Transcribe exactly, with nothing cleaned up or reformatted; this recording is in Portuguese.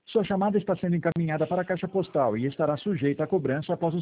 Sua chamada está sendo encaminhada para a caixa postal e estará sujeita a cobrança após o